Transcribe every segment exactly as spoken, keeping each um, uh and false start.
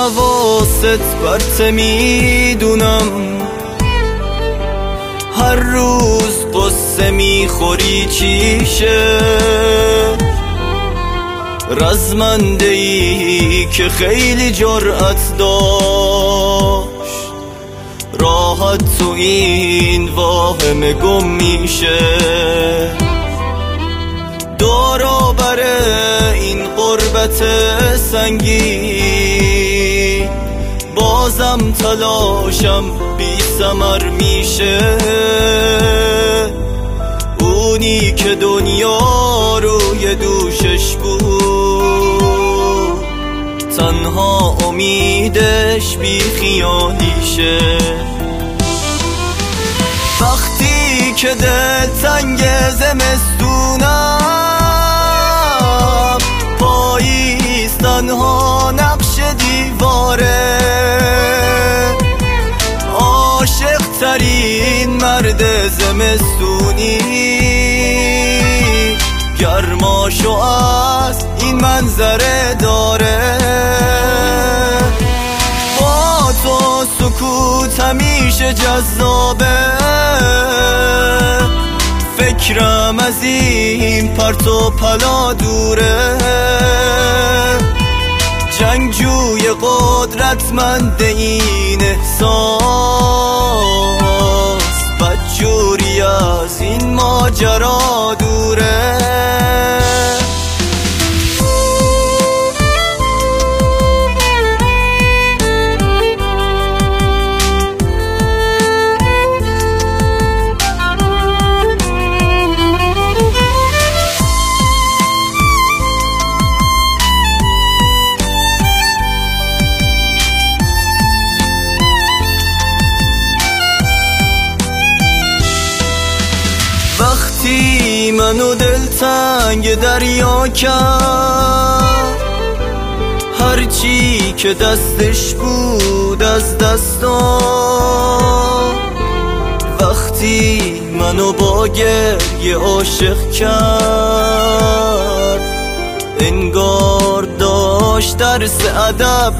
حواست برته میدونم، هر روز قصه میخوری چیشه، رزمنده ای که خیلی جرأت داشت، راحت تو این واهمه گم میشه. دورا بره این قربت سنگی، بازم تلاشم بی ثمر میشه. اونی که دنیا روی دوشش بود، تنها امیدش بی خیالیشه. وقتی که دل تنگ زمستونم، پاییز تنها نقش دیواره، عاشق ترین مرد زمستونی، گرماشو از این منظره داره. با تو سکوت همیشه جذابه، فکرم از این پرت و پلا دوره. جنگجوی قدرتمند این احساس، بدجوری از این ماجرا دوره. وقتی منو دلتنگ دریا کرد، هرچی که دستش بود از دستان، وقتی منو با گریه عاشق کرد، انگار داشت درس ادب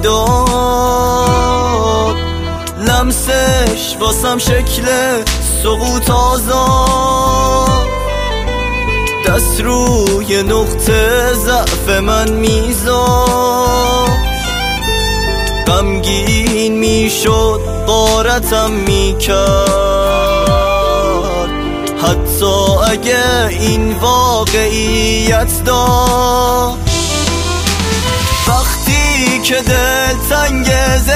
میداد. لمسش واسم شکل سقوط آزاد، دست روی نقطه ضعف من میذاشت. غمگین میشد غارتم میکرد، حتی اگه این واقعیت داشت. وقتی که دل تنگ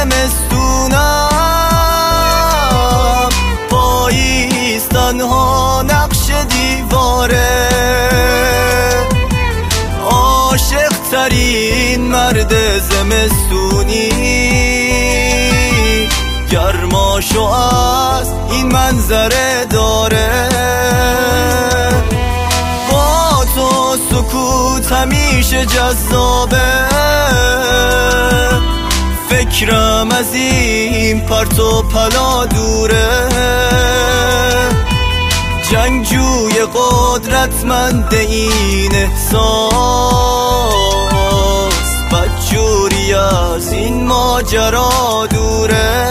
زمستونم، پاییز تنها نقش دیواره، عاشق ترین مرد زمستونی، گرماشو از این منظره داره. با تو سکوت همیشه جذابه، فکرم از این پرت و پلا دوره. جنگجوی قدرتمند این احساس، بدجوری از این ماجرا دوره.